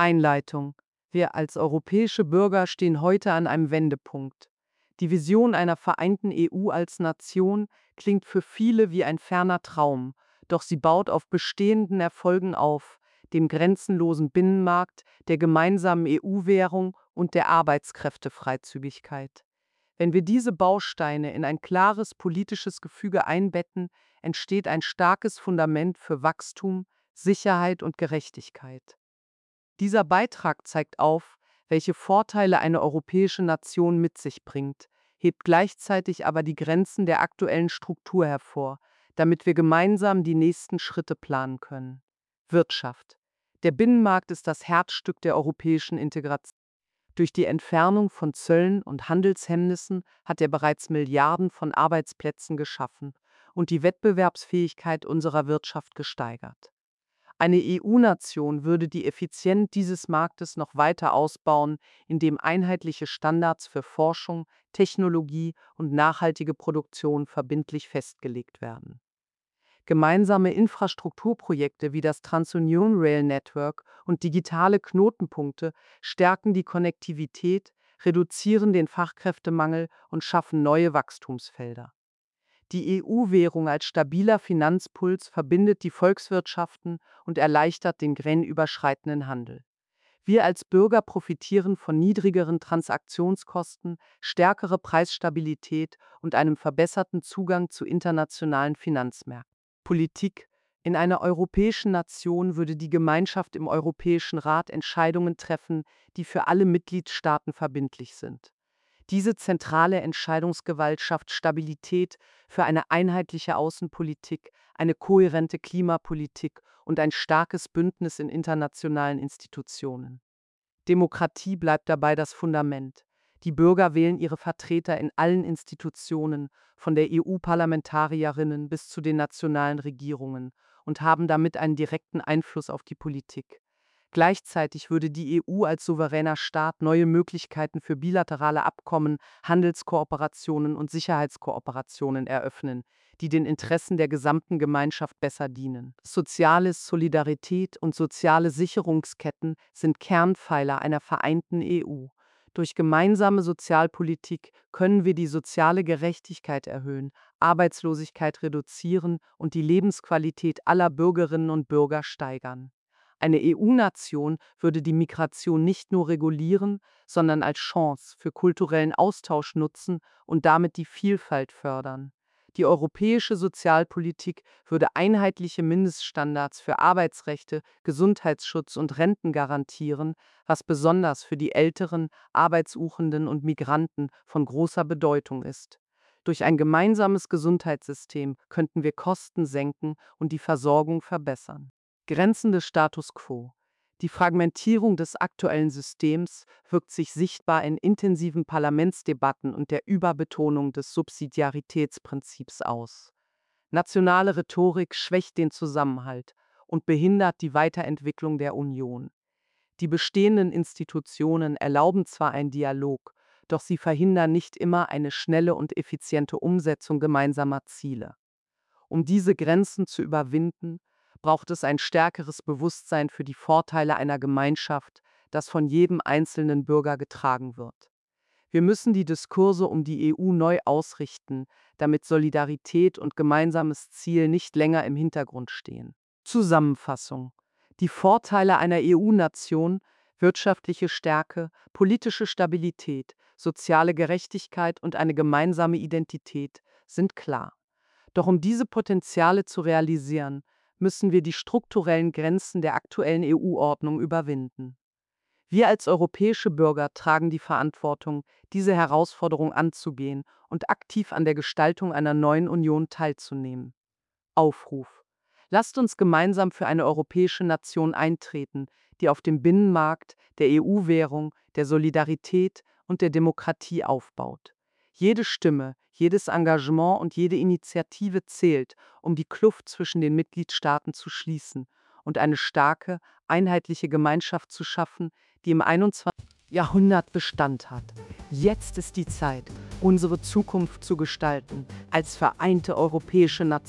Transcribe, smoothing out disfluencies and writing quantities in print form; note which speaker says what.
Speaker 1: Einleitung. Wir als europäische Bürger stehen heute an einem Wendepunkt. Die Vision einer vereinten EU als Nation klingt für viele wie ein ferner Traum, doch sie baut auf bestehenden Erfolgen auf, dem grenzenlosen Binnenmarkt, der gemeinsamen EU-Währung und der Arbeitskräftefreizügigkeit. Wenn wir diese Bausteine in ein klares politisches Gefüge einbetten, entsteht ein starkes Fundament für Wachstum, Sicherheit und Gerechtigkeit. Dieser Beitrag zeigt auf, welche Vorteile eine europäische Nation mit sich bringt, hebt gleichzeitig aber die Grenzen der aktuellen Struktur hervor, damit wir gemeinsam die nächsten Schritte planen können. Wirtschaft. Der Binnenmarkt ist das Herzstück der europäischen Integration. Durch die Entfernung von Zöllen und Handelshemmnissen hat er bereits Milliarden von Arbeitsplätzen geschaffen und die Wettbewerbsfähigkeit unserer Wirtschaft gesteigert. Eine EU-Nation würde die Effizienz dieses Marktes noch weiter ausbauen, indem einheitliche Standards für Forschung, Technologie und nachhaltige Produktion verbindlich festgelegt werden. Gemeinsame Infrastrukturprojekte wie das Trans-Union Rail Network und digitale Knotenpunkte stärken die Konnektivität, reduzieren den Fachkräftemangel und schaffen neue Wachstumsfelder. Die EU-Währung als stabiler Finanzpuls verbindet die Volkswirtschaften und erleichtert den grenzüberschreitenden Handel. Wir als Bürger profitieren von niedrigeren Transaktionskosten, stärkerer Preisstabilität und einem verbesserten Zugang zu internationalen Finanzmärkten. Politik. In einer europäischen Nation würde die Gemeinschaft im Europäischen Rat Entscheidungen treffen, die für alle Mitgliedstaaten verbindlich sind. Diese zentrale Entscheidungsgewalt schafft Stabilität für eine einheitliche Außenpolitik, eine kohärente Klimapolitik und ein starkes Bündnis in internationalen Institutionen. Demokratie bleibt dabei das Fundament. Die Bürger wählen ihre Vertreter in allen Institutionen, von der EU-Parlamentarierinnen bis zu den nationalen Regierungen, und haben damit einen direkten Einfluss auf die Politik. Gleichzeitig würde die EU als souveräner Staat neue Möglichkeiten für bilaterale Abkommen, Handelskooperationen und Sicherheitskooperationen eröffnen, die den Interessen der gesamten Gemeinschaft besser dienen. Soziales, Solidarität und soziale Sicherungsketten sind Kernpfeiler einer vereinten EU. Durch gemeinsame Sozialpolitik können wir die soziale Gerechtigkeit erhöhen, Arbeitslosigkeit reduzieren und die Lebensqualität aller Bürgerinnen und Bürger steigern. Eine EU-Nation würde die Migration nicht nur regulieren, sondern als Chance für kulturellen Austausch nutzen und damit die Vielfalt fördern. Die europäische Sozialpolitik würde einheitliche Mindeststandards für Arbeitsrechte, Gesundheitsschutz und Renten garantieren, was besonders für die älteren, Arbeitssuchenden und Migranten von großer Bedeutung ist. Durch ein gemeinsames Gesundheitssystem könnten wir Kosten senken und die Versorgung verbessern. Grenzen des Status quo. Die Fragmentierung des aktuellen Systems wirkt sich sichtbar in intensiven Parlamentsdebatten und der Überbetonung des Subsidiaritätsprinzips aus. Nationale Rhetorik schwächt den Zusammenhalt und behindert die Weiterentwicklung der Union. Die bestehenden Institutionen erlauben zwar einen Dialog, doch sie verhindern nicht immer eine schnelle und effiziente Umsetzung gemeinsamer Ziele. Um diese Grenzen zu überwinden, braucht es ein stärkeres Bewusstsein für die Vorteile einer Gemeinschaft, das von jedem einzelnen Bürger getragen wird. Wir müssen die Diskurse um die EU neu ausrichten, damit Solidarität und gemeinsames Ziel nicht länger im Hintergrund stehen. Zusammenfassung. Die Vorteile einer EU-Nation, wirtschaftliche Stärke, politische Stabilität, soziale Gerechtigkeit und eine gemeinsame Identität sind klar. Doch um diese Potenziale zu realisieren, müssen wir die strukturellen Grenzen der aktuellen EU-Ordnung überwinden. Wir als europäische Bürger tragen die Verantwortung, diese Herausforderung anzugehen und aktiv an der Gestaltung einer neuen Union teilzunehmen. Aufruf. Lasst uns gemeinsam für eine europäische Nation eintreten, die auf dem Binnenmarkt, der EU-Währung, der Solidarität und der Demokratie aufbaut. Jede Stimme, jedes Engagement und jede Initiative zählt, um die Kluft zwischen den Mitgliedstaaten zu schließen und eine starke, einheitliche Gemeinschaft zu schaffen, die im 21. Jahrhundert Bestand hat. Jetzt ist die Zeit, unsere Zukunft zu gestalten als vereinte europäische Nation.